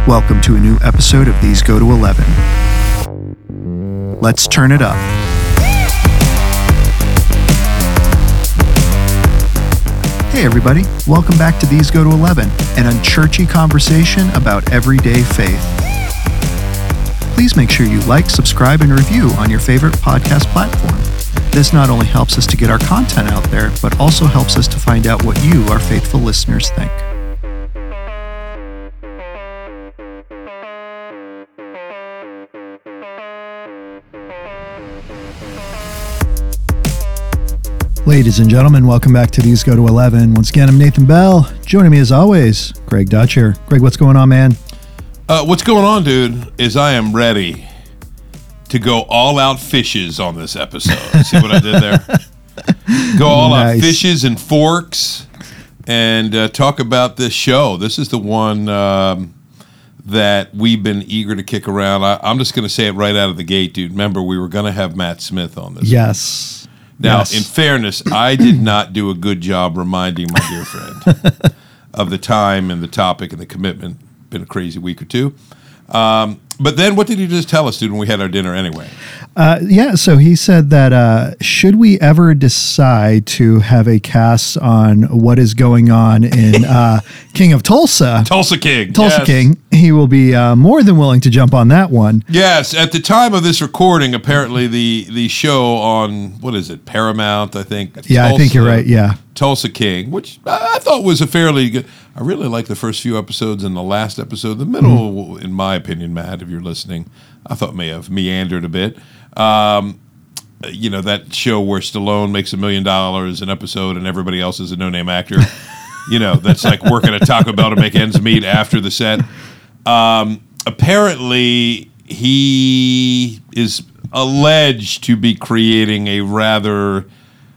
Welcome to a new episode of These Go to 11. Let's turn it up. Hey everybody, welcome back to These Go to 11, an unchurchy conversation about everyday faith. Please make sure you like, subscribe, and review on your favorite podcast platform. This not only helps us to get our content out there, but also helps us to find out what you, our faithful listeners, think. Ladies and gentlemen, welcome back to These Go to 11. Once again, I'm Nathan Bell. Joining me as always, Greg Dutch here. Greg, what's going on, man? What's going on, dude, is I am ready to go all out fishes on this episode. See what I did there? Go all out fishes and forks and talk about this show. This is the one that we've been eager to kick around. I'm just going to say it right out of the gate, dude. Remember, we were going to have Matt Smith on this. Yes. Now, yes. In fairness, I did not do a good job reminding my dear friend of the time and the topic and the commitment. Been a crazy week or two. But then what did he just tell us, dude, when we had our dinner anyway? So he said that should we ever decide to have a cast on what is going on in King of Tulsa, Tulsa King, he will be more than willing to jump on that one. Yes, at the time of this recording, apparently the show on, what is it, Paramount, I think? Yeah, Tulsa, I think you're right, yeah. Tulsa King, which I thought was a fairly good, I really liked the first few episodes and the last episode. The middle, in my opinion, Matt, if you're listening, I thought may have meandered a bit. You know, that show where Stallone makes $1 million an episode and everybody else is a no-name actor. You know, that's like working at Taco Bell to make ends meet after the set. Apparently, he is alleged to be creating a rather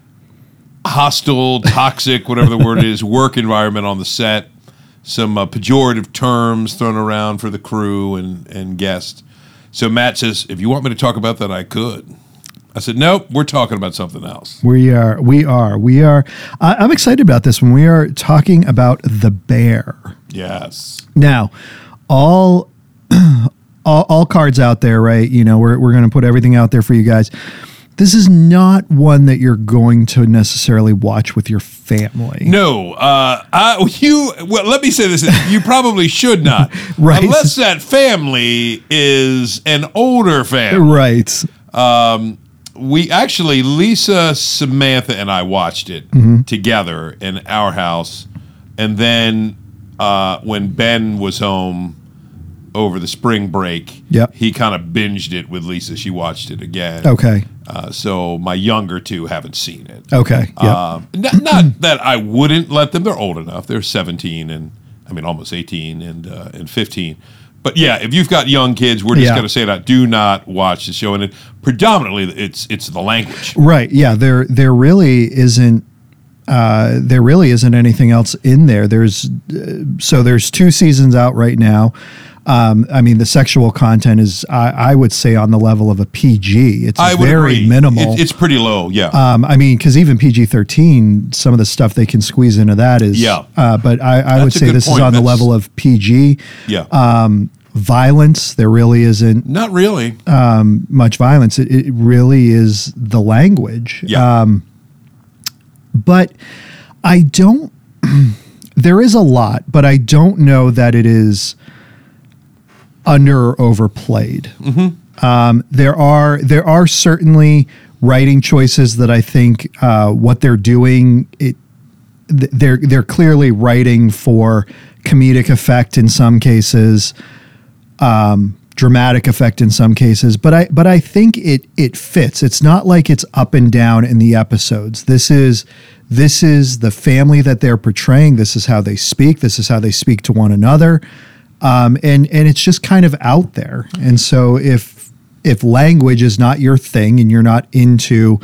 hostile, toxic, whatever the word is, work environment on the set. Some pejorative terms thrown around for the crew and guests. So Matt says, if you want me to talk about that, I could. I said, nope, we're talking about something else. We are. I'm excited about this one. We are talking about The Bear. Yes. Now, all cards out there, right? You know, we're going to put everything out there for you guys. This is not one that you're going to necessarily watch with your family. No. Let me say this. You probably should not. Right. Unless that family is an older family. Right. We actually, Lisa, Samantha, and I watched it together in our house. And then when Ben was home over the spring break, he kind of binged it with Lisa. She watched it again. Okay. So my younger two haven't seen it. Okay. Yep. Not that I wouldn't let them. They're old enough. They're 17 and almost 18 and 15. But yeah, if you've got young kids, we're just going to say that do not watch the show. And predominantly, it's the language. Right. Yeah. There really isn't. There really isn't anything else in there. There's 2 seasons out right now. The sexual content is, I would say, on the level of a PG. It's very minimal. It's pretty low, yeah. Because even PG-13, some of the stuff they can squeeze into that is. Yeah. But I would say this is on the level of PG. Yeah. Violence, there really isn't. Not really. Much violence. It really is the language. Yeah. But I don't. There is a lot, but I don't know that it is under or overplayed. Mm-hmm. There are certainly writing choices that I think what they're doing, they're clearly writing for comedic effect in some cases, dramatic effect in some cases, but I think it fits. It's not like it's up and down in the episodes. This is the family that they're portraying. This is how they speak. This is how they speak to one another. And it's just kind of out there. And so if language is not your thing and you're not into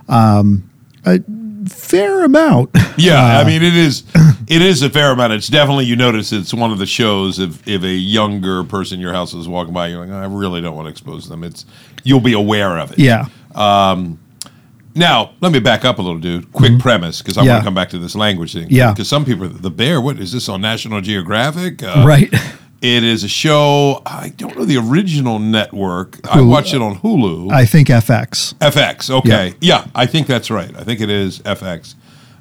a fair amount. Yeah, it is a fair amount. It's definitely, you notice it's one of the shows if a younger person in your house is walking by, you're like, I really don't want to expose them. You'll be aware of it. Yeah. Now, let me back up a little, dude. Quick premise, because I want to come back to this language thing. Yeah. Because some people, The Bear, what is this on National Geographic? Right. It is a show. I don't know the original network. I watched it on Hulu. I think FX. FX. Okay. Yeah, I think that's right. I think it is FX.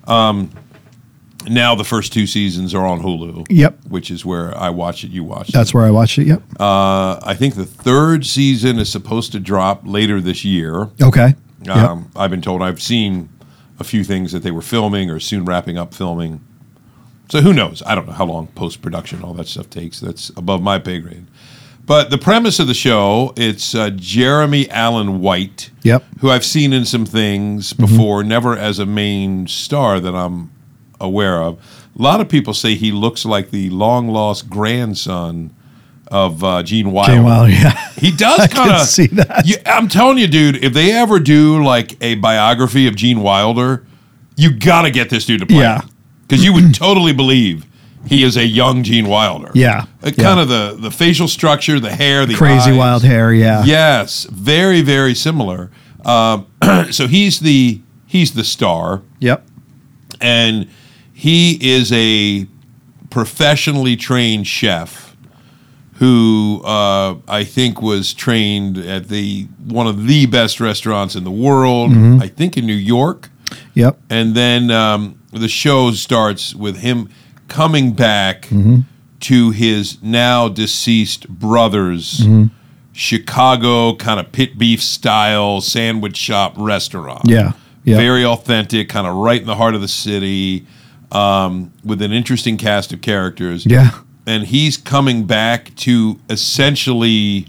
Now the first 2 seasons are on Hulu. Yep. Which is where I watch it. You watch it. That's where I watched it. Yep. I think the 3rd season is supposed to drop later this year. Okay. Yep. I've been told. I've seen a few things that they were filming or soon wrapping up filming. So who knows? I don't know how long post-production, all that stuff takes. That's above my pay grade. But the premise of the show, it's Jeremy Allen White, Yep. who I've seen in some things before, never as a main star that I'm aware of. A lot of people say he looks like the long-lost grandson of Gene Wilder. Gene Wilder, yeah. He does kind I of can see that. I'm telling you, dude, if they ever do like a biography of Gene Wilder, you got to get this dude to play. Yeah. Because you would totally believe he is a young Gene Wilder. Yeah. Kind of the facial structure, the hair, the crazy eyes. wild hair. Yeah. Yes, very, very similar. So he's the star, Yep. and he is a professionally trained chef who I think was trained at one of the best restaurants in the world. I think in New York. Yep. And then the show starts with him coming back to his now deceased brother's Chicago kind of pit beef style sandwich shop restaurant. Yeah. Yep. Very authentic, kind of right in the heart of the city, with an interesting cast of characters. Yeah. And he's coming back to essentially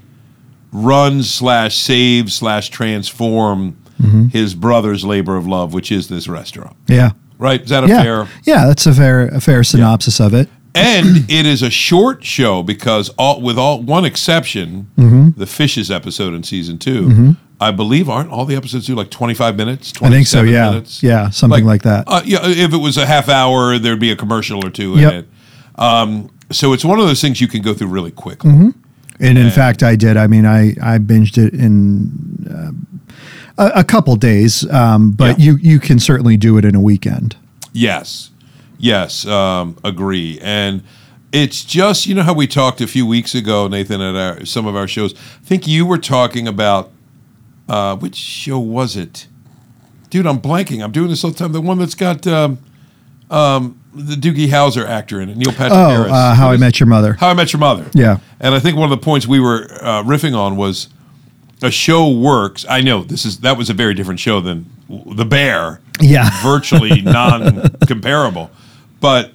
run/save/transform his brother's labor of love, which is this restaurant. Yeah. Right? Is that a Yeah. fair? Yeah, that's a fair synopsis of it. And it is a short show because with one exception, the Fishes episode in season 2, I believe aren't all the episodes do like 25 minutes? I think so, yeah. minutes? Yeah, something like that. Yeah, if it was a half hour, there'd be a commercial or two in Yep. it. So it's one of those things you can go through really quickly. And in fact, I did. I mean, I binged it in a couple days, but you can certainly do it in a weekend. Yes, agree. And it's just, you know how we talked a few weeks ago, Nathan, at some of our shows. I think you were talking about, which show was it? Dude, I'm blanking. I'm doing this all the time. The one that's got the Doogie Howser actor in it, Neil Patrick Harris. How I Met Your Mother. How I Met Your Mother. Yeah. And I think one of the points we were riffing on was a show works. I know that was a very different show than The Bear. Yeah. Virtually non-comparable. But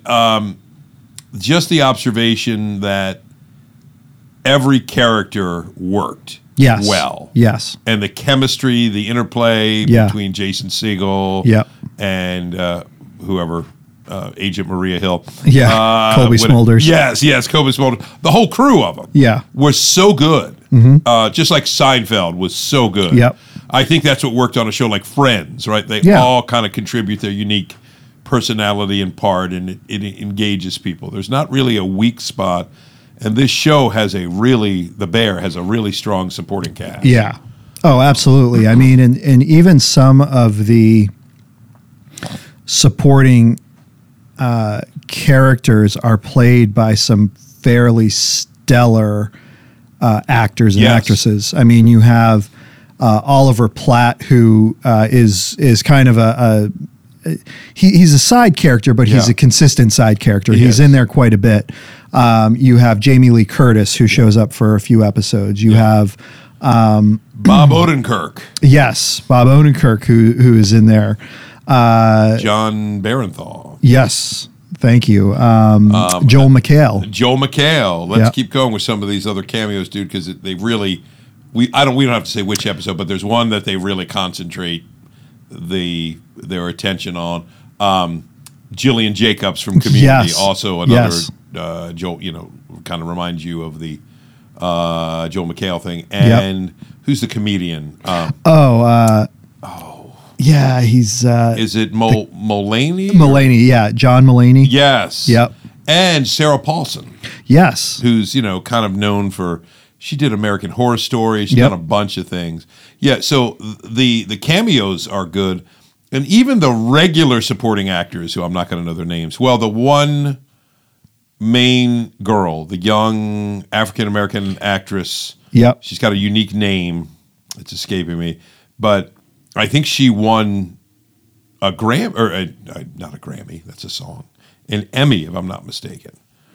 just the observation that every character worked well. Yes. And the chemistry, the interplay between Jason Segel and whoever, Agent Maria Hill. Yeah, Colby Smulders. Yes, Colby Smulders. The whole crew of them was so good. Just like Seinfeld was so good. Yep. I think that's what worked on a show like Friends, right? They all kind of contribute their unique personality and part, and it engages people. There's not really a weak spot, and this show has The Bear has a really strong supporting cast. Yeah. Oh, absolutely. I mean, and even some of the supporting characters are played by some fairly stellar actors and actresses. I mean, you have Oliver Platt, who is kind of he's a side character, but he's a consistent side character. He's in there quite a bit. You have Jamie Lee Curtis, who shows up for a few episodes. You have Bob Odenkirk. Yes, Bob Odenkirk, who is in there. John Barenthal. Yes, thank you. Joel McHale. Let's keep going with some of these other cameos, dude, because they really. We don't have to say which episode, but there's one that they really concentrate their attention on. Jillian Jacobs from Community, also another Joel. Kind of reminds you of the Joel McHale thing. And who's the comedian? Yeah, he's. Is it Mulaney? Mulaney, yeah, John Mulaney. Yes. Yep. And Sarah Paulson. Yes. Who's kind of known for. She did American Horror Story. She's done a bunch of things. Yeah, so the cameos are good. And even the regular supporting actors, who I'm not going to know their names. Well, the one main girl, the young African-American actress. Yep. She's got a unique name. It's escaping me. But I think she won a Grammy, or not a Grammy, that's a song. An Emmy, if I'm not mistaken.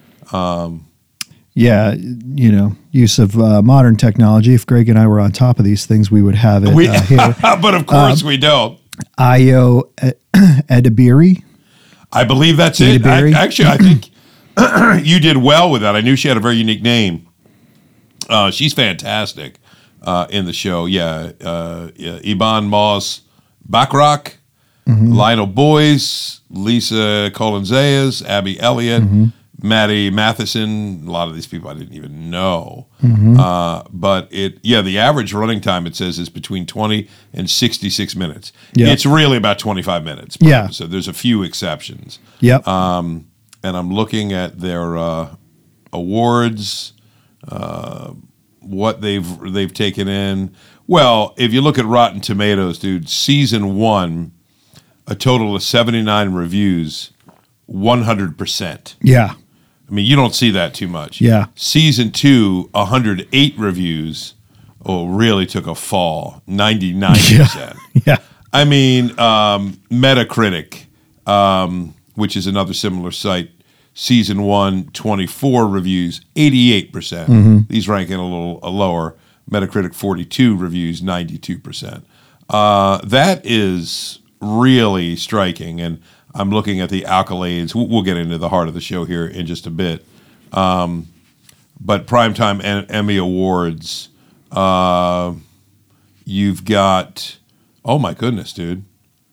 Yeah, use of modern technology. If Greg and I were on top of these things, we would have it here. But of course we don't. Ayo Edebiri. I believe that's it. Actually, I think you did well with that. I knew she had a very unique name. She's fantastic in the show. Yeah, Iban Moss Bacharach, Lionel Boyce, Lisa Colin-Zayas, Abby Elliott, Maddie Matheson. A lot of these people I didn't even know. But the average running time, it says, is between 20 and 66 minutes. Yep. It's really about 25 minutes. Yeah. So there's a few exceptions. Yep. And I'm looking at their awards, what they've taken in. Well, if you look at Rotten Tomatoes, dude, season 1, a total of 79 reviews, 100%. Yeah. I mean, you don't see that too much. Yeah. Season 2, 108 reviews. Oh, really took a fall, 99%. Yeah. I mean, Metacritic, which is another similar site, season 1, 24 reviews, 88%. These rank in a little lower. Metacritic, 42 reviews, 92%. That is really striking, and I'm looking at the accolades. We'll get into the heart of the show here in just a bit. But Primetime Emmy Awards, you've got, oh my goodness, dude.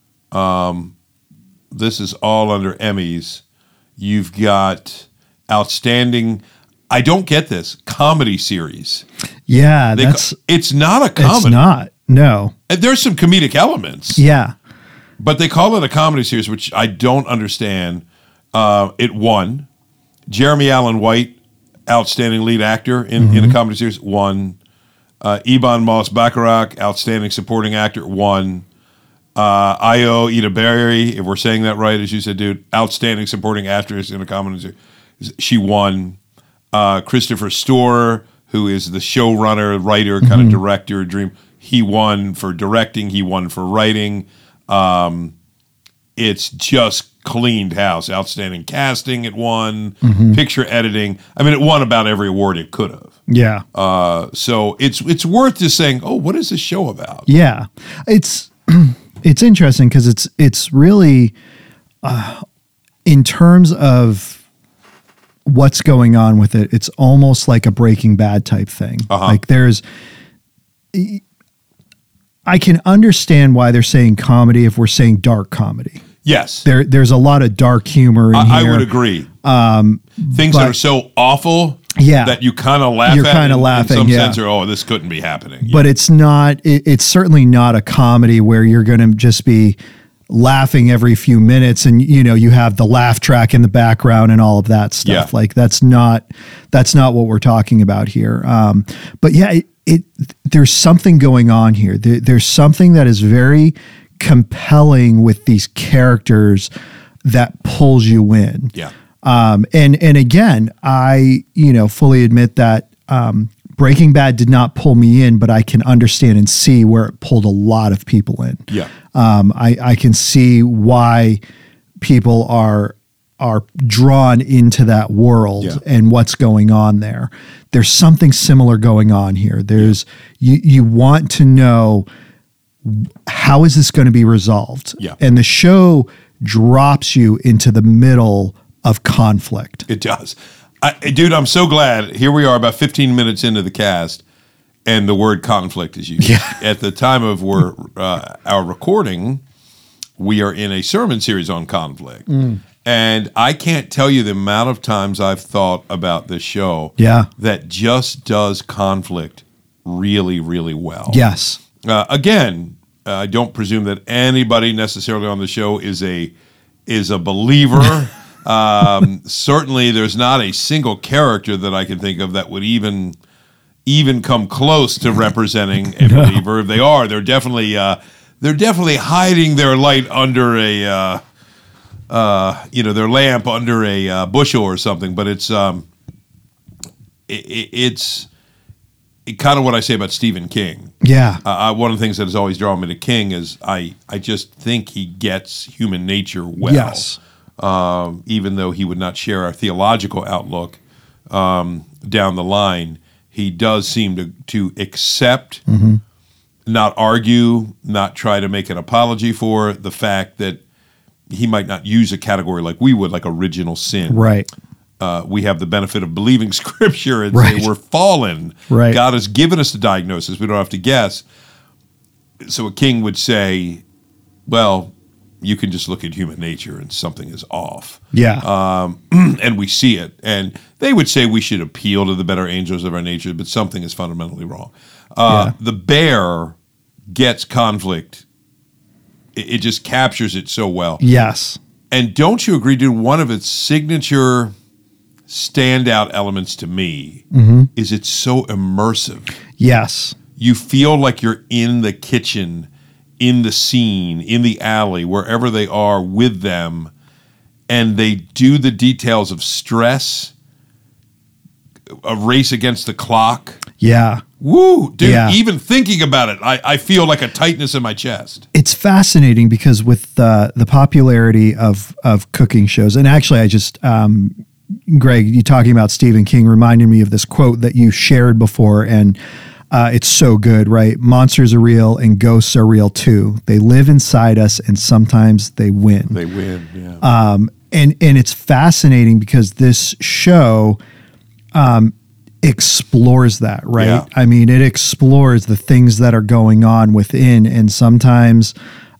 This is all under Emmys. You've got outstanding, I don't get this, comedy series. Yeah, it's not a comedy. It's not, no. There's some comedic elements. Yeah. But they call it a comedy series, which I don't understand. It won. Jeremy Allen White, outstanding lead actor in a comedy series, won. Iban Moss Bacharach, outstanding supporting actor, won. Ayo Edebiri, if we're saying that right, as you said, dude, outstanding supporting actress in a comedy series, she won. Christopher Storer, who is the showrunner, writer, kind of director, he won for directing, he won for writing. It's just cleaned house. Outstanding casting, it won. Picture editing. I mean, it won about every award it could have. Yeah. So it's worth just saying, oh, what is this show about? Yeah. It's interesting because it's really in terms of what's going on with it, it's almost like a Breaking Bad type thing. Like I can understand why they're saying comedy if we're saying dark comedy. Yes. There's a lot of dark humor in here. I would agree. Things that are so awful that you kind of laugh at. You're kind of laughing, in some sense, or, oh, this couldn't be happening. But it's not, it's certainly not a comedy where you're going to just be laughing every few minutes and, you have the laugh track in the background and all of that stuff. Yeah. Like that's not what we're talking about here. But yeah, there's something going on here. There's something that is very compelling with these characters that pulls you in. Yeah. And again, I, fully admit that Breaking Bad did not pull me in, but I can understand and see where it pulled a lot of people in. Yeah. I can see why people are drawn into that world and what's going on there. There's something similar going on here. There's you want to know, how is this going to be resolved? Yeah. And the show drops you into the middle of conflict. It does. Dude, I'm so glad. Here we are about 15 minutes into the cast, and the word conflict is used. Yeah. At the time of our recording, we are in a sermon series on conflict. And I can't tell you the amount of times I've thought about this show that just does conflict really, really well. Yes. Again, I don't presume that anybody necessarily on the show is a believer. Certainly, there's not a single character that I can think of that would even come close to representing a believer. If they are, they're definitely hiding their light under their lamp under a bushel or something. But it's kind of what I say about Stephen King. Yeah. One of the things that has always drawn me to King is I just think he gets human nature well. Yes. Even though he would not share our theological outlook down the line, he does seem to accept, not argue, not try to make an apology for the fact that he might not use a category like we would, like original sin. Right. We have the benefit of believing Scripture and Right. say we're fallen. Right. God has given us the diagnosis. We don't have to guess. So a king would say, well, you can just look at human nature and something is off. Yeah. And we see it. And they would say we should appeal to the better angels of our nature, but something is fundamentally wrong. The bear gets conflict. It just captures it so well. Yes. And don't you agree, dude, one of its signature standout elements to me is it's so immersive. Yes. You feel like you're in the kitchen, in the scene, in the alley, wherever they are with them, and they do the details of stress, a race against the clock. Yeah. Woo, dude, Yeah. even thinking about it, I feel like a tightness in my chest. It's fascinating because with the popularity of cooking shows, and actually I just, Greg, you talking about Stephen King reminded me of this quote that you shared before, and it's so good, right? Monsters are real and ghosts are real too. They live inside us and sometimes they win. They win, yeah. And it's fascinating because this show explores that, right? Yeah. I mean, it explores the things that are going on within, and sometimes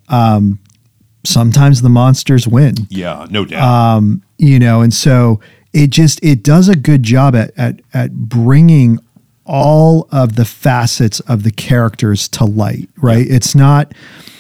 the monsters win. Yeah, no doubt. And so it does a good job at bringing all of the facets of the characters to light, right? Yeah. It's not,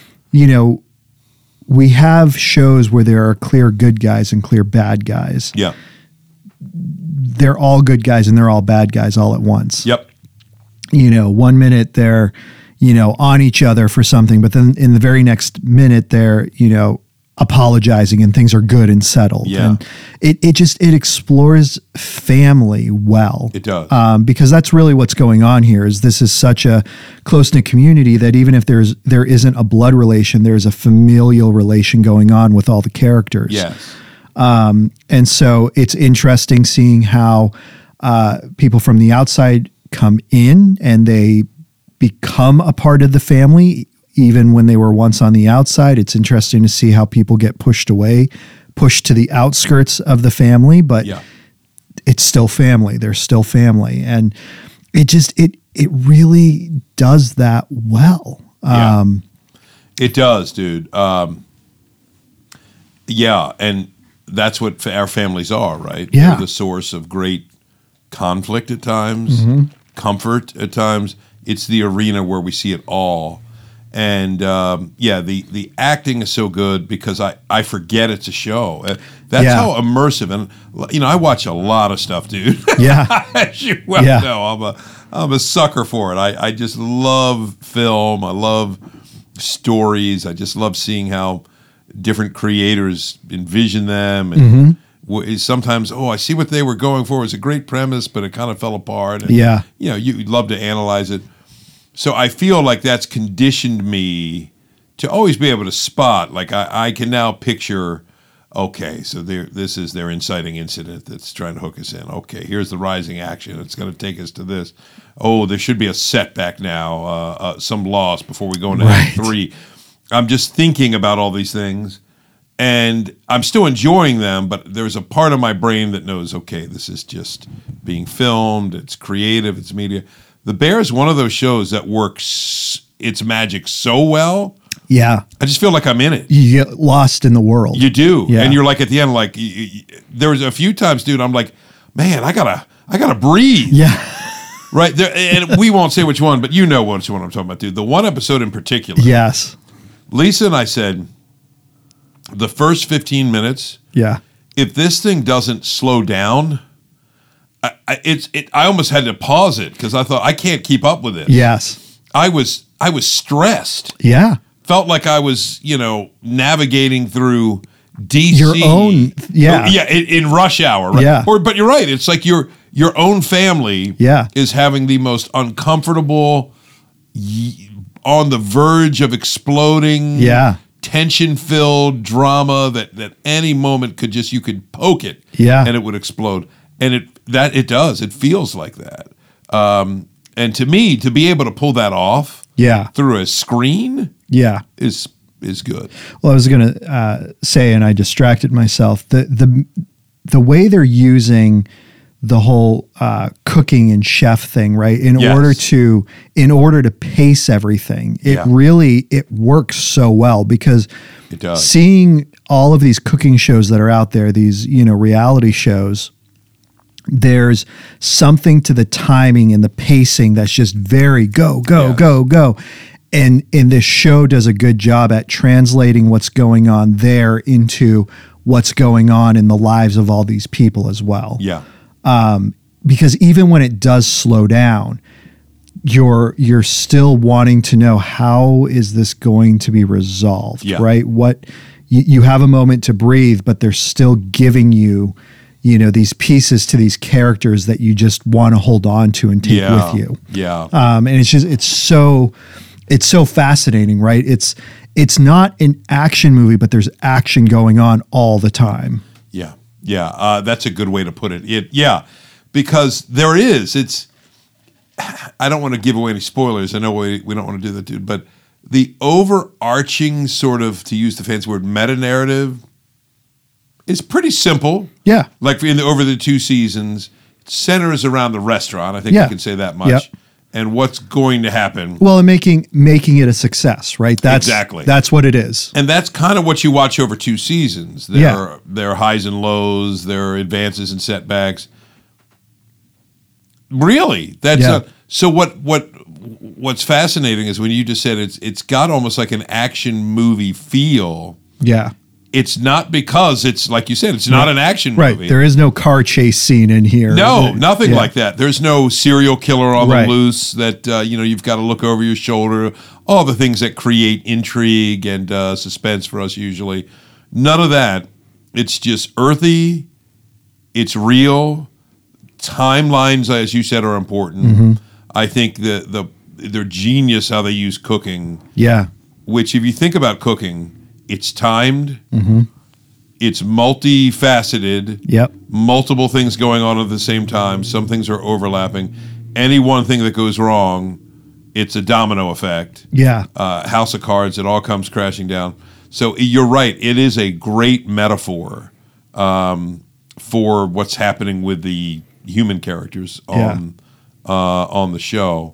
we have shows where there are clear good guys and clear bad guys. Yeah. They're all good guys and they're all bad guys all at once. Yep. 1 minute they're, on each other for something, but then in the very next minute they're, apologizing and things are good and settled. Yeah. And it explores family well. It does. Because that's really what's going on here. Is this is such a close-knit community that even if there isn't a blood relation, there's a familial relation going on with all the characters. Yes. And so it's interesting seeing how people from the outside come in and they become a part of the family, even when they were once on the outside. It's interesting to see how people get pushed away, pushed to the outskirts of the family, but it's still family. They're still family. And it really does that well. It does, dude. And that's what our families are, right? Yeah. They're the source of great conflict at times, comfort at times. It's the arena where we see it all. And the acting is so good because I forget it's a show. That's how immersive. And I watch a lot of stuff, dude. Yeah. As you well know, I'm a sucker for it. I just love film. I love stories. I just love seeing how different creators envision them. And sometimes, I see what they were going for. It was a great premise, but it kind of fell apart. And, you'd love to analyze it. So I feel like that's conditioned me to always be able to spot. Like I can now picture, okay, so this is their inciting incident that's trying to hook us in. Okay, here's the rising action. It's going to take us to this. Oh, there should be a setback now, some loss before we go into Act 3. I'm just thinking about all these things, and I'm still enjoying them, but there's a part of my brain that knows, okay, this is just being filmed. It's creative. It's media. The Bear is one of those shows that works its magic so well. Yeah. I just feel like I'm in it. You get lost in the world. You do. Yeah. And you're like at the end, like there was a few times, dude, I'm like, man, I gotta breathe. Yeah. Right there. And we won't say which one, but you know which one I'm talking about, dude. The one episode in particular. Yes. Lisa and I said, the first 15 minutes, if this thing doesn't slow down, I almost had to pause it because I thought I can't keep up with it. Yes. I was stressed. Yeah. Felt like I was, navigating through DC. Your own, yeah. In rush hour, right? Yeah. But you're right. It's like your own family is having the most uncomfortable, on the verge of exploding, tension-filled drama that any moment you could poke it, and it would explode. And it does. It feels like that. And to me, to be able to pull that off through a screen is good. Well, I was going to say, and I distracted myself, the way they're using the whole cooking and chef thing, right? In order to pace everything, it works so well, because it does. Seeing all of these cooking shows that are out there, these reality shows, there's something to the timing and the pacing that's just very go. And this show does a good job at translating what's going on there into what's going on in the lives of all these people as well. Yeah. Because even when it does slow down, you're still wanting to know, how is this going to be resolved, right? What you have a moment to breathe, but they're still giving you, these pieces to these characters that you just want to hold on to and take with you. Yeah. And it's so fascinating, right? It's not an action movie, but there's action going on all the time. Yeah. Yeah. That's a good way to put it. Because there is, I don't want to give away any spoilers. I know we don't want to do that, dude, but the overarching sort of, to use the fancy word, meta-narrative is pretty simple. Yeah. Like over the 2 seasons, it centers around the restaurant. I think we can say that much. Yep. And what's going to happen. Well, and making it a success, right? Exactly. That's what it is. And that's kind of what you watch over 2 seasons. There are highs and lows, there are advances and setbacks. Really? So what's fascinating is when you just said it's got almost like an action movie feel. Yeah. It's not because it's, like you said, it's not an action movie. Right. There is no car chase scene in here. No, nothing like that. There's no serial killer on the loose that, you've got to look over your shoulder. All the things that create intrigue and suspense for us usually. None of that. It's just earthy. It's real. Timelines, as you said, are important. Mm-hmm. I think they're genius how they use cooking. Yeah. Which, if you think about cooking, it's timed. Mm-hmm. It's multifaceted. Yep. Multiple things going on at the same time. Some things are overlapping. Any one thing that goes wrong, it's a domino effect. Yeah. House of Cards, it all comes crashing down. So you're right. It is a great metaphor for what's happening with the human characters on the show.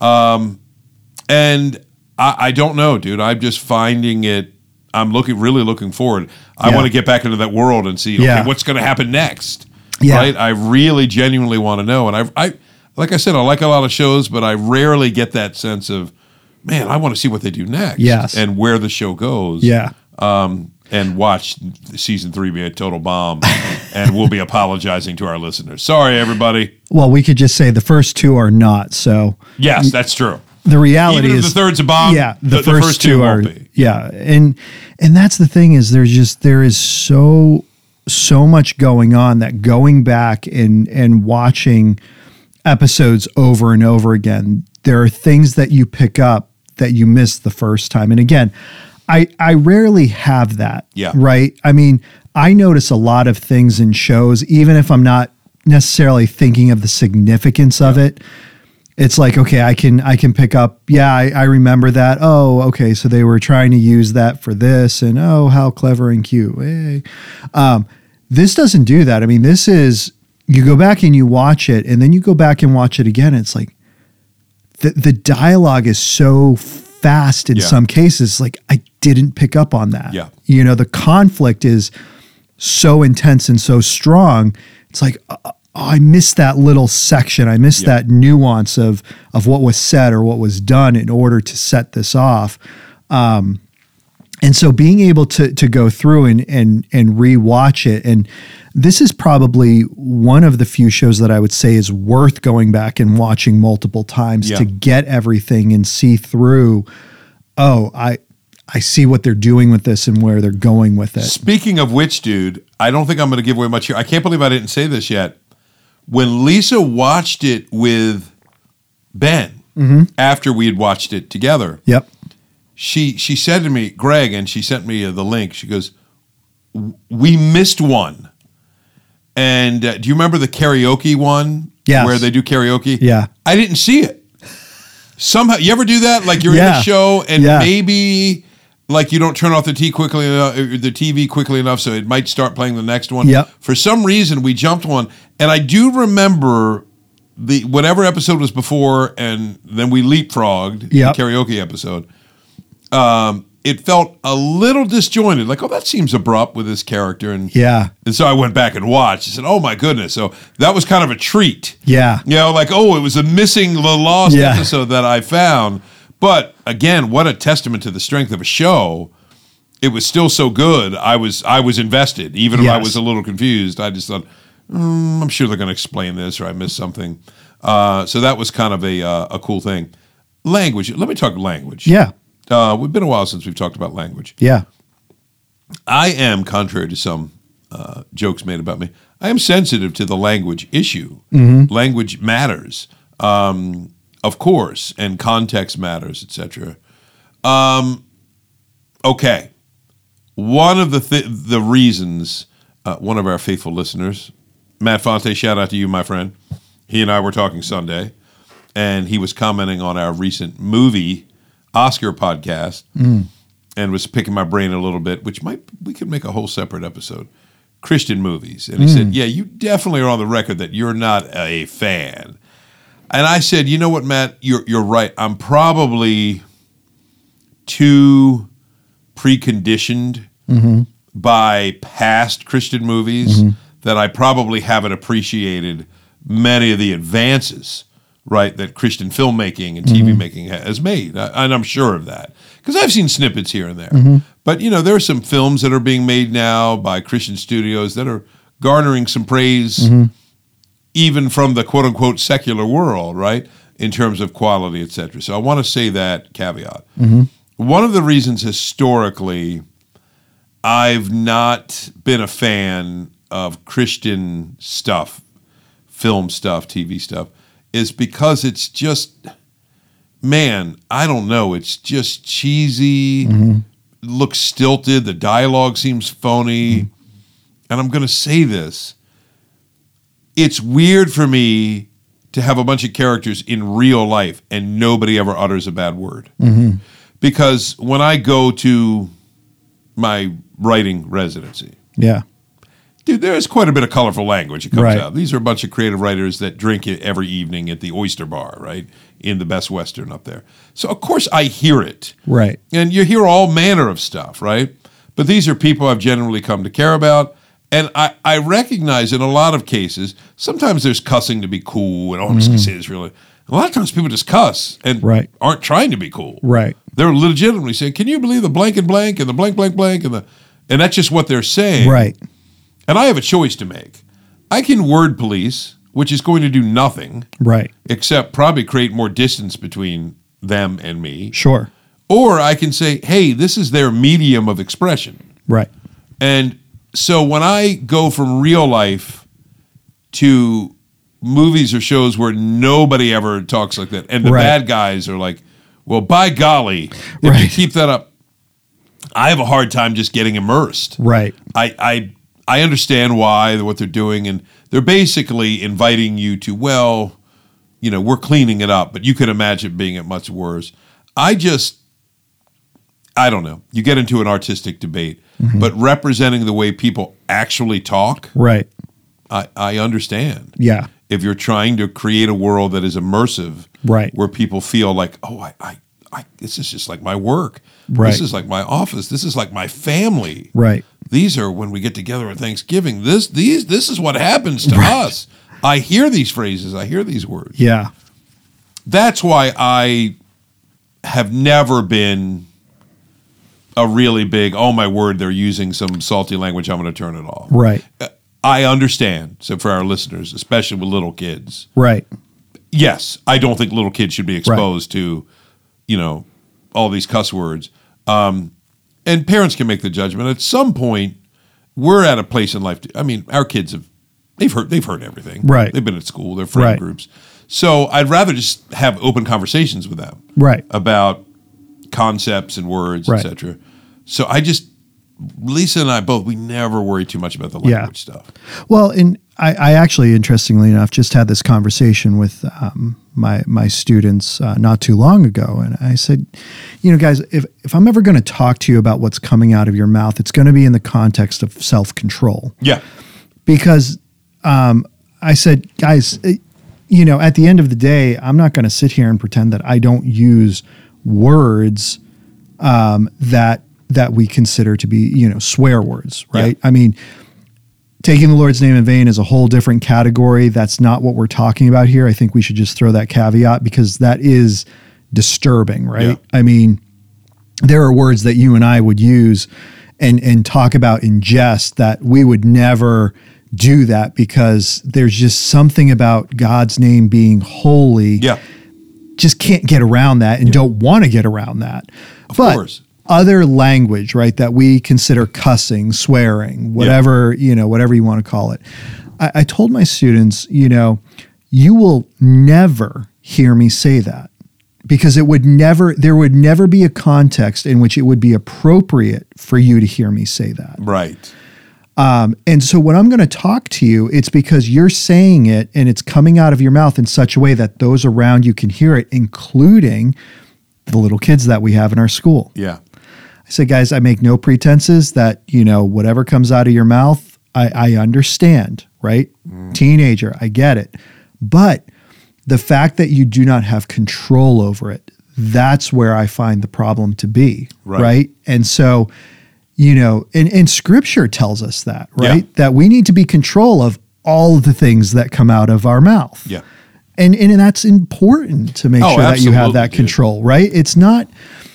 And I don't know, dude. I'm just finding it. I'm really looking forward. I want to get back into that world and see what's going to happen next. Yeah. Right? I really genuinely want to know. And I like I said, I like a lot of shows, but I rarely get that sense of, man, I want to see what they do next. Yes. And where the show goes. Yeah. And watch season 3 be a total bomb. And we'll be apologizing to our listeners. Sorry, everybody. Well, we could just say the first 2 are not. So yes, that's true. The reality Even if is the third's a bomb. Yeah, the first 2 won't be. Yeah, and that's the thing is there is so much going on that going back and watching episodes over and over again, there are things that you pick up that you missed the first time. And again, I rarely have that. Yeah. Right. I mean, I notice a lot of things in shows, even if I'm not necessarily thinking of the significance of it. It's like, okay, I can pick up, I remember that. Oh, okay, so they were trying to use that for this, and oh, how clever and cute. Hey. This doesn't do that. I mean, this is, you go back and you watch it, and then you go back and watch it again, and it's like, the dialogue is so fast in some cases, like, I didn't pick up on that. Yeah. The conflict is so intense and so strong, it's like, I missed that little section. I missed that nuance of what was said or what was done in order to set this off. And so being able to go through and rewatch it, and this is probably one of the few shows that I would say is worth going back and watching multiple times to get everything and see through. Oh, I see what they're doing with this and where they're going with it. Speaking of which, dude, I don't think I'm going to give away much here. I can't believe I didn't say this yet. When Lisa watched it with Ben, after we had watched it together, Yep. she said to me, Greg, and she sent me the link. She goes, "We missed one." And do you remember the karaoke one? Yes. Where they do karaoke? Yeah. I didn't see it. Somehow, you ever do that? Like you're in a show and maybe like you don't turn off the TV quickly enough, so it might start playing the next one. Yep. For some reason, we jumped one, and I do remember the whatever episode was before, and then we leapfrogged the karaoke episode. It felt a little disjointed, like, oh, that seems abrupt with this character. And so I went back and watched. I said, oh, my goodness. So that was kind of a treat. Yeah. You know, like, oh, it was the lost episode that I found. But, again, what a testament to the strength of a show. It was still so good. I was invested, even if I was a little confused. I just thought, I'm sure they're going to explain this, or I missed something. So that was kind of a cool thing. Language. Let me talk language. Yeah. We've been a while since we've talked about language. Yeah. I am, contrary to some jokes made about me, I am sensitive to the language issue. Language matters, of course, and context matters, etc. Okay. One of the reasons, one of our faithful listeners, Matt Fonte, shout out to you, my friend. He and I were talking Sunday, and he was commenting on our recent movie Oscar podcast and was picking my brain a little bit, which we could make a whole separate episode. Christian movies. And he said, yeah, you definitely are on the record that you're not a fan. And I said, you know what, Matt, you're right. I'm probably too preconditioned by past Christian movies that I probably haven't appreciated many of the advances, right, that Christian filmmaking and TV making has made. And I'm sure of that. Because I've seen snippets here and there. But, you know, there are some films that are being made now by Christian studios that are garnering some praise even from the quote-unquote secular world, right, in terms of quality, et cetera. So I want to say that caveat. One of the reasons historically I've not been a fan of Christian stuff, film stuff, TV stuff, is because it's just, man, I don't know. It's just cheesy, looks stilted. The dialogue seems phony. And I'm going to say this. It's weird for me to have a bunch of characters in real life and nobody ever utters a bad word. Because when I go to my writing residency, dude, there's quite a bit of colorful language that comes out. These are a bunch of creative writers that drink it every evening at the Oyster Bar, right, in the Best Western up there. So, of course, I hear it. Right. And you hear all manner of stuff, right? But these are people I've generally come to care about. And I recognize in a lot of cases, sometimes there's cussing to be cool. And, oh, I'm just going to say this really. A lot of times people just cuss and aren't trying to be cool. Right. They're legitimately saying, can you believe the blank and blank and the blank, blank, blank? And that's just what they're saying. Right. And I have a choice to make. I can word police, which is going to do nothing. Right. Except probably create more distance between them and me. Sure. Or I can say, hey, this is their medium of expression. Right. And so when I go from real life to movies or shows where nobody ever talks like that, and the bad guys are like, well, by golly, if you keep that up, I have a hard time just getting immersed. Right. I understand why, what they're doing, and they're basically inviting you to, well, you know, we're cleaning it up, but you could imagine being it much worse. I don't know. You get into an artistic debate, but representing the way people actually talk, I understand. Yeah. If you're trying to create a world that is immersive, where people feel like, oh, this is just like my work. This is like my office. This is like my family. These are when we get together at Thanksgiving. This is what happens to us. I hear these phrases. I hear these words. Yeah. That's why I have never been a really big, oh my word, they're using some salty language, I'm going to turn it off. Right. I understand. So for our listeners, especially with little kids. Right. Yes, I don't think little kids should be exposed to, you know, all these cuss words. and parents can make the judgment. At some point, we're at a place in life. I mean, our kids they've heard everything. Right. They've been at school. They're friend groups. So I'd rather just have open conversations with them. Right. About concepts and words, etc. So Lisa and I both, we never worry too much about the language stuff. Well, and I actually, interestingly enough, just had this conversation with my students not too long ago. And I said, guys, if I'm ever going to talk to you about what's coming out of your mouth, it's going to be in the context of self-control. Yeah. Because I said, guys, at the end of the day, I'm not going to sit here and pretend that I don't use words that we consider to be, swear words, right? Yeah. I mean, taking the Lord's name in vain is a whole different category. That's not what we're talking about here. I think we should just throw that caveat because that is disturbing, right? Yeah. I mean, there are words that you and I would use and talk about in jest that we would never do that because there's just something about God's name being holy. Yeah. Just can't get around that and don't want to get around that. Of course. Other language, right, that we consider cussing, swearing, whatever, whatever you want to call it. I told my students, you will never hear me say that because there would never be a context in which it would be appropriate for you to hear me say that. Right. And so when I'm going to talk to you, it's because you're saying it and it's coming out of your mouth in such a way that those around you can hear it, including the little kids that we have in our school. Yeah. I said, guys, I make no pretenses that, whatever comes out of your mouth, I understand, right? Teenager, I get it. But the fact that you do not have control over it, that's where I find the problem to be, right? And so, and Scripture tells us that, right? Yeah. That we need to be control of all the things that come out of our mouth. Yeah. And that's important to make sure that you have that control, right? It's not...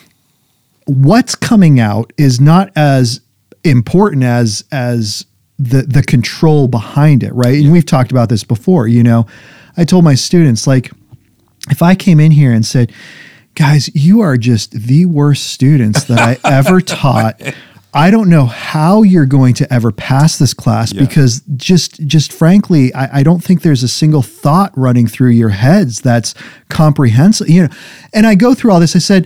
What's coming out is not as important as the control behind it, right? And we've talked about this before. I told my students, like, if I came in here and said, guys, you are just the worst students that I ever taught. I don't know how you're going to ever pass this class because just frankly, I don't think there's a single thought running through your heads that's comprehensive. And I go through all this. I said,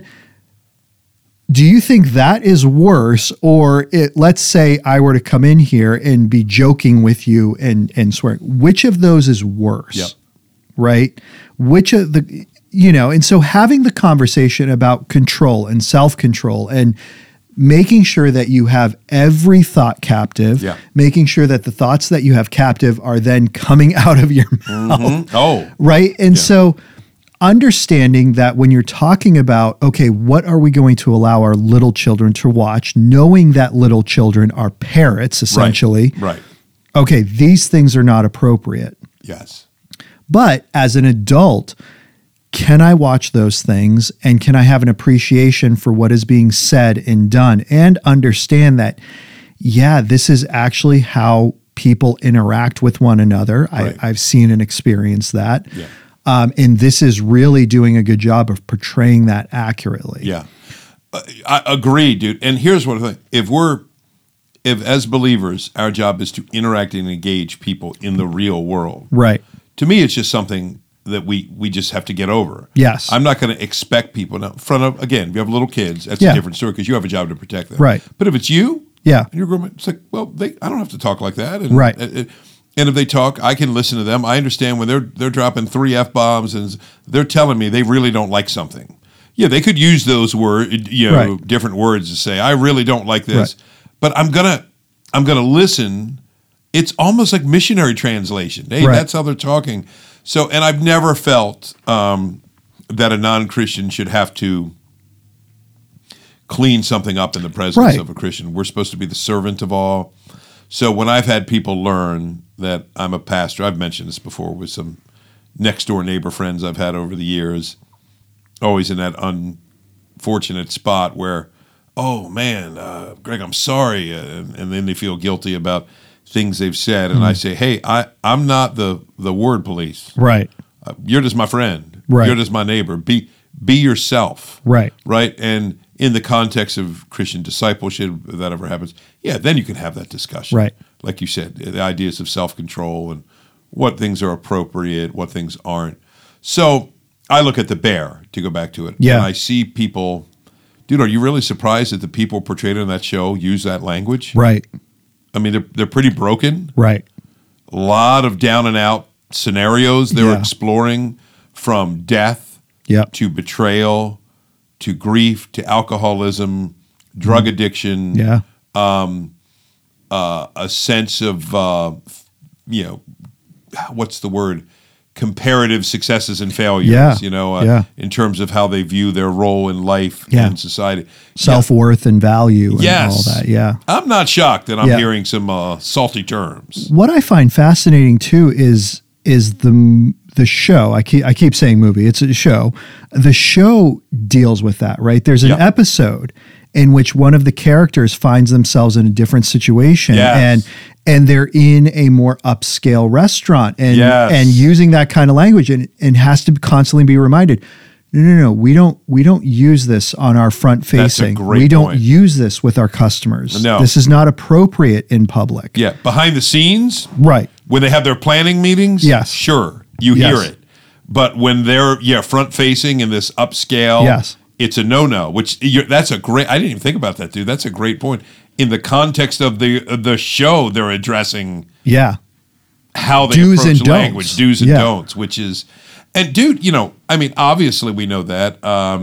do you think that is worse, or let's say I were to come in here and be joking with you and swearing? Which of those is worse? Yep. Right? Which of the, and so having the conversation about control and self-control and making sure that you have every thought captive, making sure that the thoughts that you have captive are then coming out of your mouth. Mm-hmm. Oh. Right? And so understanding that when you're talking about, okay, what are we going to allow our little children to watch, knowing that little children are parrots, essentially. Right. Okay, these things are not appropriate. Yes. But as an adult, can I watch those things and can I have an appreciation for what is being said and done and understand that, this is actually how people interact with one another. Right. I've seen and experienced that. Yeah. And this is really doing a good job of portraying that accurately. Yeah. I agree, dude. And here's what I think. If as believers, our job is to interact and engage people in the real world. Right. To me, it's just something that we just have to get over. Yes. I'm not going to expect people now. Again, if you have little kids, that's a different story because you have a job to protect them. Right. But if it's you, and you're growing, it's like, well, I don't have to talk like that. And, right. And if they talk, I can listen to them. I understand when they're dropping 3 F-bombs and they're telling me they really don't like something. Yeah, they could use those words, different words to say, I really don't like this. Right. But I'm gonna listen. It's almost like missionary translation. Hey, that's how they're talking. So, and I've never felt that a non-Christian should have to clean something up in the presence of a Christian. We're supposed to be the servant of all. So when I've had people learn that I'm a pastor, I've mentioned this before with some next door neighbor friends I've had over the years, always in that unfortunate spot where, oh man, Greg, I'm sorry. And then they feel guilty about things they've said. And I say, hey, I'm not the word police. Right. You're just my friend. Right. You're just my neighbor. Be yourself. Right. Right. And in the context of Christian discipleship, if that ever happens, then you can have that discussion. Right. Like you said, the ideas of self-control and what things are appropriate, what things aren't. So I look at The Bear, to go back to it, and I see people, dude, are you really surprised that the people portrayed on that show use that language? Right. I mean, they're pretty broken. Right. A lot of down and out scenarios they're exploring, from death to betrayal to grief to alcoholism, drug addiction, a sense of, what's the word? Comparative successes and failures, in terms of how they view their role in life and society. Self-worth and value and all that, I'm not shocked that I'm hearing some salty terms. What I find fascinating, too, is the show. I keep saying movie. It's a show. The show deals with that, right? There's an episode in which one of the characters finds themselves in a different situation and they're in a more upscale restaurant and using that kind of language and has to constantly be reminded, no, we don't use this on our front facing. That's a great we don't point. use this with our customers. No. This is not appropriate in public. Yeah, behind the scenes, right? When they have their planning meetings, sure, you hear it. But when they're front facing in this upscale, it's a no-no. That's a great. I didn't even think about that, dude. That's a great point. In the context of the show, they're addressing how they do's approach and language, don'ts. do's and don'ts, which is, and dude, obviously we know that.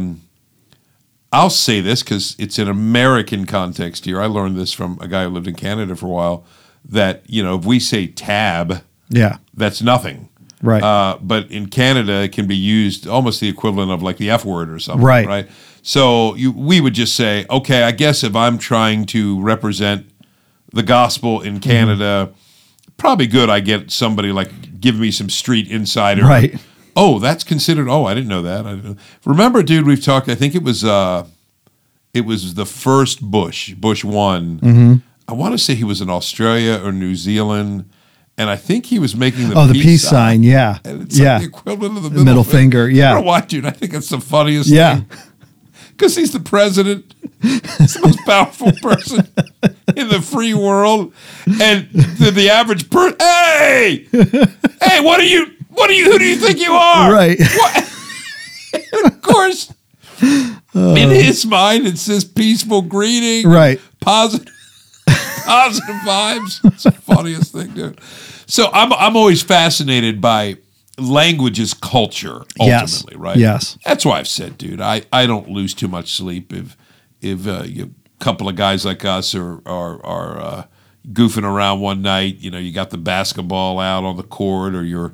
I'll say this because it's an American context here. I learned this from a guy who lived in Canada for a while. That if we say tab, that's nothing. Right. But in Canada, it can be used almost the equivalent of like the F word or something. Right. So we would just say, okay, I guess if I'm trying to represent the gospel in Canada, probably good I get somebody like give me some street insider. Right. Oh, that's considered. Oh, I didn't know that. Remember, dude, we've talked. I think it was the first Bush 1. I want to say he was in Australia or New Zealand. And I think he was making the peace sign. Yeah. And it's like the equivalent of the middle finger. Yeah. You know what, dude? I think it's the funniest thing. Because he's the president. He's the most powerful person in the free world. And the average person, hey, who do you think you are? Right. And of course, in his mind, it's this peaceful greeting. Right. Positive vibes. It's the funniest thing, dude. So I'm always fascinated by language as culture, ultimately, right? Yes. That's why I've said, dude, I don't lose too much sleep if a couple of guys like us are goofing around one night. You got the basketball out on the court, or you're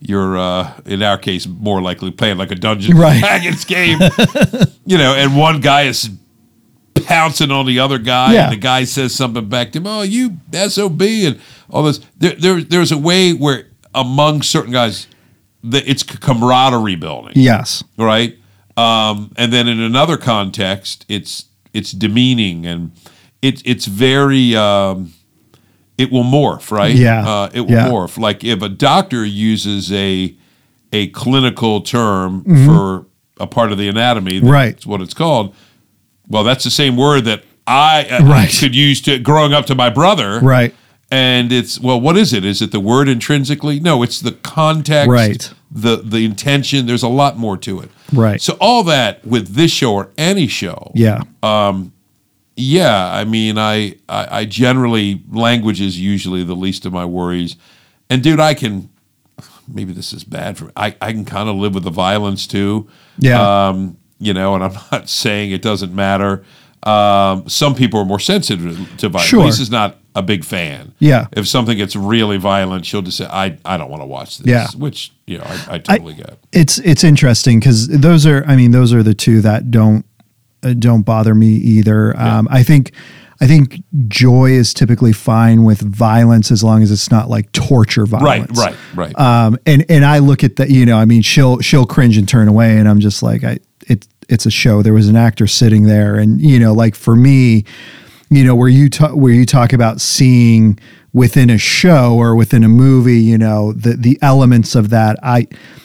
in our case more likely playing like a Dungeons and Dragons game. And one guy is pouncing on the other guy, and the guy says something back to him, oh, you SOB, and all this. There's a way where among certain guys, it's camaraderie building. Yes. Right? And then in another context, it's demeaning, and it's very, it will morph, right? Yeah. It will morph. Like if a doctor uses a clinical term for a part of the anatomy, that's what it's called. Well, that's the same word that I could use growing up to my brother. Right. And it's, well, what is it? Is it the word intrinsically? No, it's the context, the intention. There's a lot more to it. Right. So all that with this show or any show. Yeah. I mean, I generally, language is usually the least of my worries. And dude, maybe this is bad for me. I can kind of live with the violence too. Yeah. And I'm not saying it doesn't matter. Some people are more sensitive to violence. Sure. Lisa's not a big fan. Yeah. If something gets really violent, she'll just say, I don't want to watch this. Yeah. Which, I totally get. It's interesting because those are the two that don't bother me either. Yeah. I think joy is typically fine with violence as long as it's not like torture violence. Right. And I look at that, she'll cringe and turn away, and I'm just like, it's a show. There was an actor sitting there, and like for me, where you talk about seeing within a show or within a movie, the elements of that,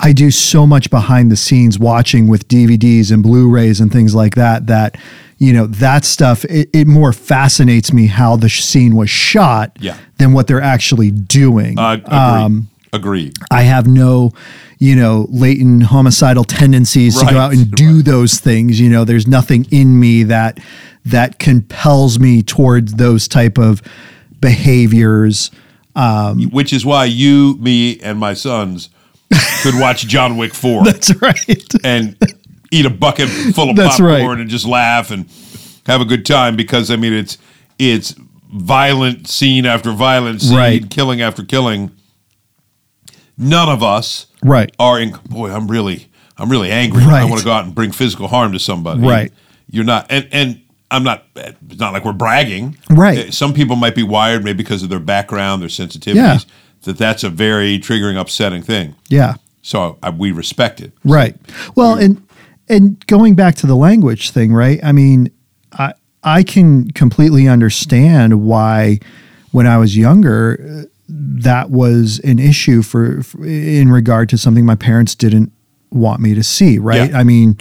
I do so much behind the scenes watching with DVDs and Blu-rays and things like that, that stuff, it more fascinates me how the scene was shot than what they're actually doing. Agreed. I have no, latent homicidal tendencies to go out and do those things. There's nothing in me that compels me towards those type of behaviors. Which is why you, me, and my sons could watch John Wick 4. That's right. And eat a bucket full of popcorn and just laugh and have a good time because, it's violent scene after violent scene, killing after killing. None of us are in, boy, I'm really angry. I want to go out and bring physical harm to somebody. Right. You're not, and I'm not, it's not like we're bragging. Right. Some people might be wired, maybe because of their background, their sensitivities, that's a very triggering, upsetting thing. Yeah. So we respect it. Right. Well, and going back to the language thing, right? I mean, I can completely understand why when I was younger, that was an issue in regard to something my parents didn't want me to see, right? Yeah. I mean,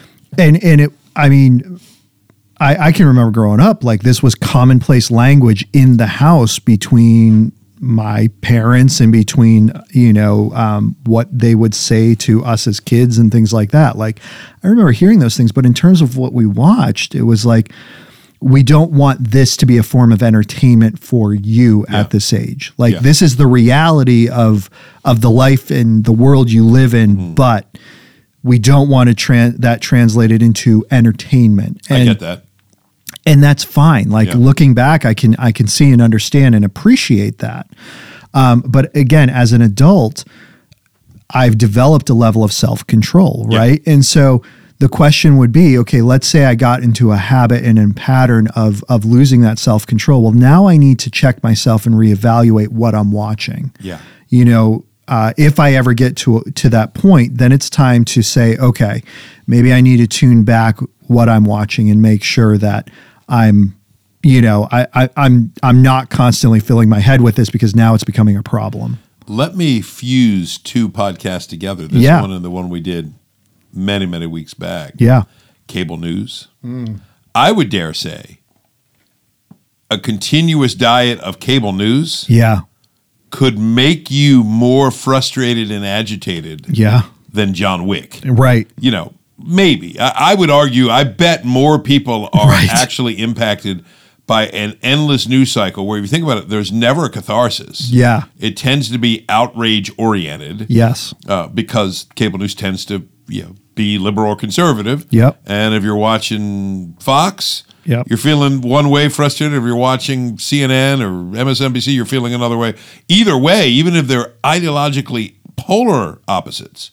I can remember growing up, like this was commonplace language in the house between my parents and between, what they would say to us as kids and things like that. Like I remember hearing those things, but in terms of what we watched, it was like, we don't want this to be a form of entertainment for you at this age. Like this is the reality of the life and the world you live in, but we don't want to that translated into entertainment. And, I get that. And that's fine. Like looking back, I can see and understand and appreciate that. But again, as an adult, I've developed a level of self-control, right? And so the question would be, okay, let's say I got into a habit and a pattern of losing that self-control. Well, now I need to check myself and reevaluate what I'm watching. Yeah. If I ever get to that point, then it's time to say, okay, maybe I need to tune back what I'm watching and make sure that I'm not constantly filling my head with this because now it's becoming a problem. Let me fuse two podcasts together. This one and the one we did many, many weeks back. Yeah. Cable news. I would dare say a continuous diet of cable news could make you more frustrated and agitated than John Wick. Right. Maybe. I would argue, I bet more people are actually impacted by an endless news cycle where if you think about it, there's never a catharsis. Yeah. It tends to be outrage-oriented. Yes. Because cable news tends to be liberal or conservative. Yep. And if you're watching Fox, Yep. You're feeling one way frustrated. If you're watching CNN or MSNBC, you're feeling another way. Either way, even if they're ideologically polar opposites,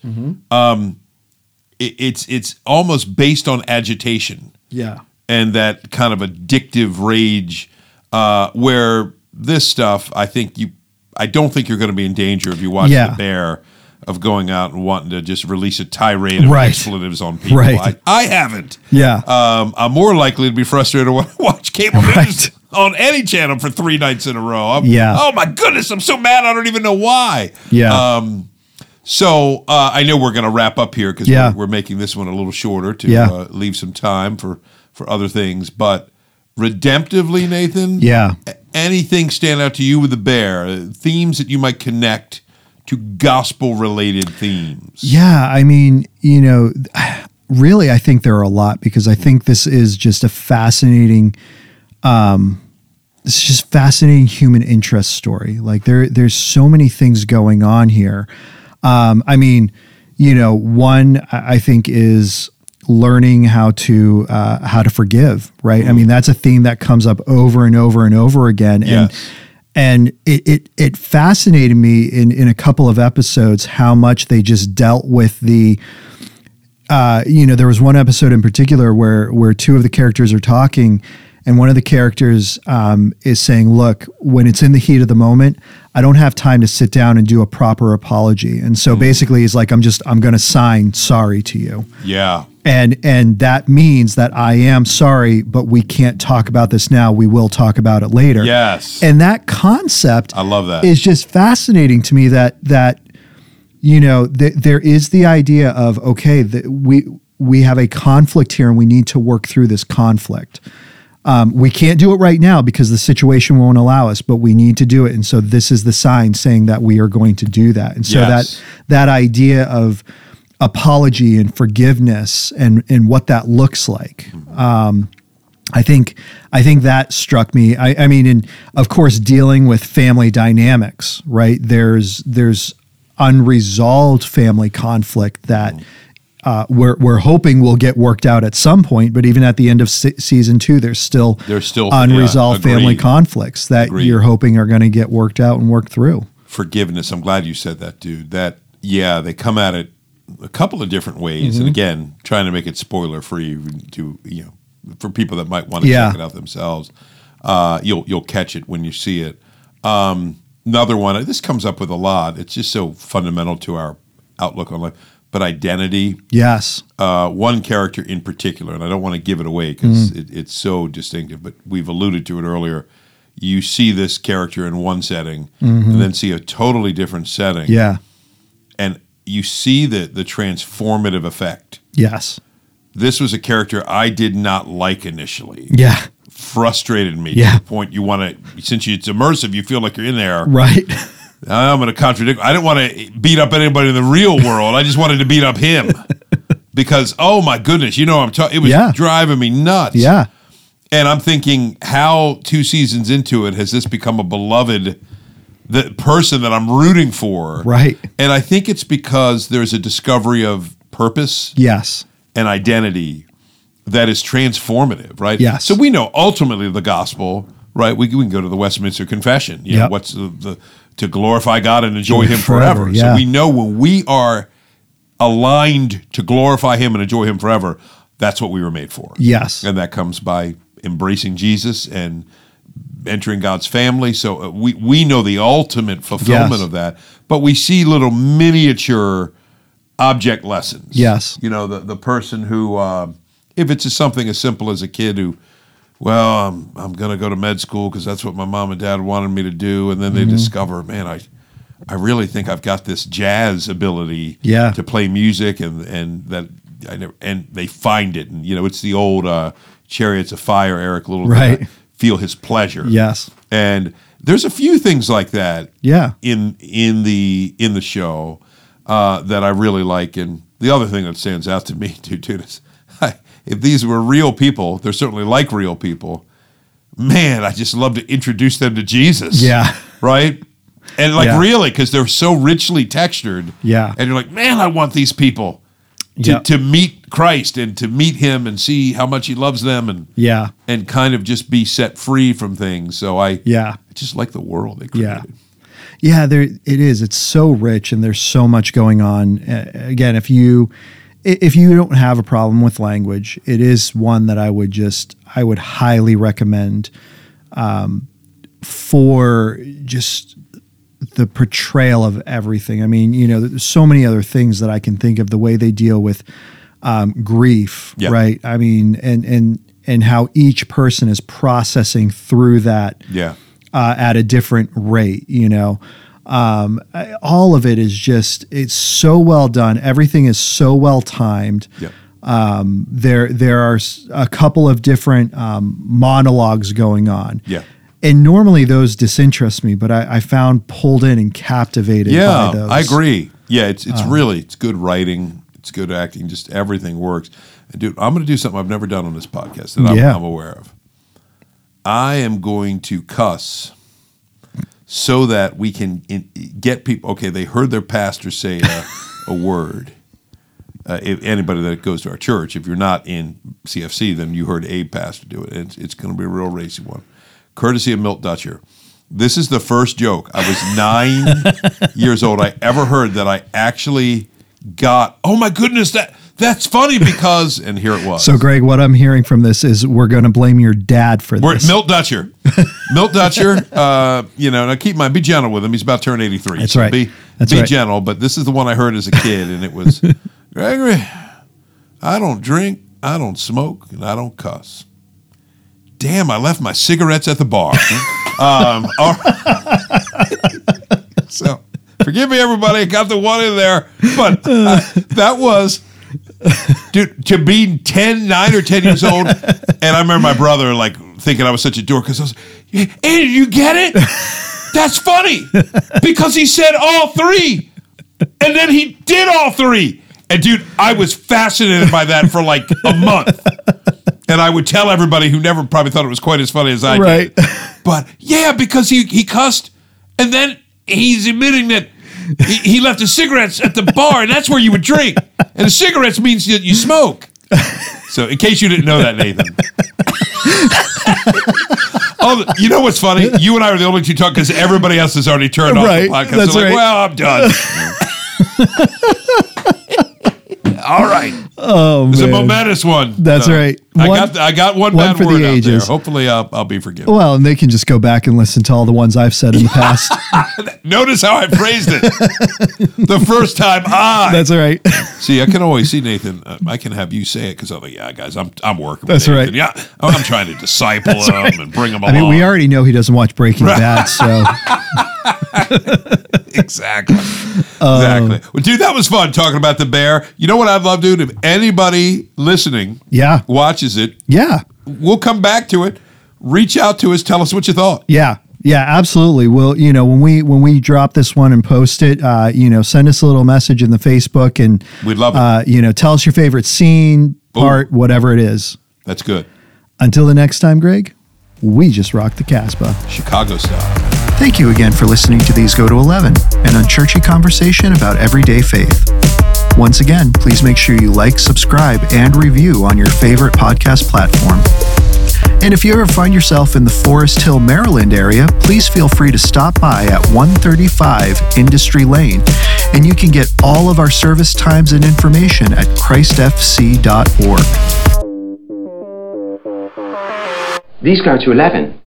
it's almost based on agitation. Yeah. And that kind of addictive rage, where this stuff, I don't think you're going to be in danger if you watch The Bear, of going out and wanting to just release a tirade of expletives on people. Right. I haven't. Yeah. I'm more likely to be frustrated to watch cable news on any channel for 3 nights in a row. Oh my goodness, I'm so mad I don't even know why. Yeah. So I know we're going to wrap up here because we're making this one a little shorter to leave some time for other things. But redemptively, Nathan, anything stand out to you with The Bear? Themes that you might connect to gospel-related themes? Yeah, I mean, really, I think there are a lot, because I think this is just a fascinating, human interest story. Like there's so many things going on here. I mean, one I think is learning how to forgive, right? I mean, that's a theme that comes up over and over and over again. And it fascinated me in a couple of episodes how much they just dealt with the, there was one episode in particular where two of the characters are talking, and one of the characters is saying, look, when it's in the heat of the moment, I don't have time to sit down and do a proper apology. And so basically he's like, I'm going to sign sorry to you. Yeah. And that means that I am sorry, but we can't talk about this now. We will talk about it later. Yes. And that concept, I love that, is just fascinating to me, that there is the idea of, okay, that we have a conflict here and we need to work through this conflict. We can't do it right now because the situation won't allow us, but we need to do it. And so this is the sign saying that we are going to do that. And so that idea of apology and forgiveness and what that looks like. I think that struck me. I mean, and of course, dealing with family dynamics, right? There's unresolved family conflict that we're hoping will get worked out at some point. But even at the end of season 2, there's still unresolved family conflicts that you're hoping are going to get worked out and worked through. Forgiveness. I'm glad you said that, dude. They come at it a couple of different ways, and again, trying to make it spoiler free to for people that might want to check it out themselves. You'll catch it when you see it. Another one. This comes up with a lot. It's just so fundamental to our outlook on life. But identity. Yes. One character in particular, and I don't want to give it away because it's so distinctive. But we've alluded to it earlier. You see this character in one setting, and then see a totally different setting. Yeah. And you see the transformative effect. Yes. This was a character I did not like initially. Yeah. Frustrated me to the point you want to, since it's immersive, you feel like you're in there. Right. I'm going to contradict. I didn't want to beat up anybody in the real world. I just wanted to beat up him because, oh my goodness, it was driving me nuts. Yeah. And I'm thinking, how 2 seasons into it has this become a beloved the person that I'm rooting for? Right. And I think it's because there's a discovery of purpose. Yes. And identity that is transformative, right? Yes. So we know ultimately the gospel, right? We can go to the Westminster Confession. What's the to glorify God and enjoy Him forever. Yeah. So we know when we are aligned to glorify Him and enjoy Him forever, that's what we were made for. Yes. And that comes by embracing Jesus and entering God's family. So we know the ultimate fulfillment of that. But we see little miniature object lessons. Yes. The person who, if it's just something as simple as a kid who, well, I'm going to go to med school because that's what my mom and dad wanted me to do. And then they discover, man, I really think I've got this jazz ability to play music and that I never, and they find it. And, it's the old Chariots of Fire, Eric Liddell. Right. Feel his pleasure. Yes. And there's a few things like that in the show that I really like. And the other thing that stands out to me, too, is if these were real people, they're certainly like real people. Man, I just love to introduce them to Jesus. Yeah. Right? And really, because they're so richly textured. Yeah. And you're like, man, I want these people to meet Christ and to meet Him and see how much He loves them and kind of just be set free from things. So I just like the world they created. Yeah, it is. It's so rich and there's so much going on. Again, if you don't have a problem with language, it is one that I would highly recommend for just the portrayal of everything. I mean, there's so many other things that I can think of, the way they deal with grief, right? I mean, and how each person is processing through that at a different rate, all of it is just, it's so well done. Everything is so well timed. There are a couple of different monologues going on. And normally those disinterest me, but I found pulled in and captivated by those. I agree. Yeah, it's really, it's good writing. It's good acting. Just everything works. And dude, I'm going to do something I've never done on this podcast that I'm aware of. I am going to cuss so that we can get people, okay, they heard their pastor say a word. If anybody that goes to our church, if you're not in CFC, then you heard a pastor do it. It's going to be a real racy one. Courtesy of Milt Dutcher. This is the first joke. I was 9 years old. I ever heard that I actually got, oh my goodness, that's funny because, and here it was. So Greg, what I'm hearing from this is we're going to blame your dad for this. Milt Dutcher. Milt Dutcher, now keep in mind, be gentle with him. He's about to turn 83. That's so right. Be gentle, but this is the one I heard as a kid, and it was, Gregory, I don't drink, I don't smoke, and I don't cuss. Damn, I left my cigarettes at the bar. So Forgive me, everybody. I got the one in there. But that was, dude, to be 9 or 10 years old. And I remember my brother like thinking I was such a dork because I was, hey, you get it? That's funny because he said all three. And then he did all three. And dude, I was fascinated by that for like a month. And I would tell everybody who never probably thought it was quite as funny as I did. But yeah, because he cussed. And then he's admitting that he left his cigarettes at the bar, and that's where you would drink. And the cigarettes means that you smoke. So in case you didn't know that, Nathan. Oh, you know what's funny? You and I are the only two talk because everybody else has already turned off the podcast. That's They're like, well, I'm done. All right. Oh, it's a momentous one. That's right. I got one bad word out there. Hopefully I'll be forgiven. Well, and they can just go back and listen to all the ones I've said in the past. Notice how I phrased it. The first time That's right. See, I can always see, Nathan, I can have you say it because I'm like, yeah, guys, I'm working with That's Nathan. Right. Yeah, I'm trying to disciple him and bring him along. I mean, we already know he doesn't watch Breaking Bad, so... Exactly. Well, dude, that was fun talking about the bear. You know what I'd love, dude? If anybody listening watches it, we'll come back to it. Reach out to us. Tell us what you thought. Yeah, absolutely. Well, when we drop this one and post it, send us a little message in the Facebook and we'd love it. Tell us your favorite scene, part, whatever it is. That's good. Until the next time, Greg, we just rocked the Casbah. Chicago style. Thank you again for listening to These Go to 11, an unchurchy conversation about everyday faith. Once again, please make sure you like, subscribe, and review on your favorite podcast platform. And if you ever find yourself in the Forest Hill, Maryland area, please feel free to stop by at 135 Industry Lane, and you can get all of our service times and information at christfc.org. These Go to 11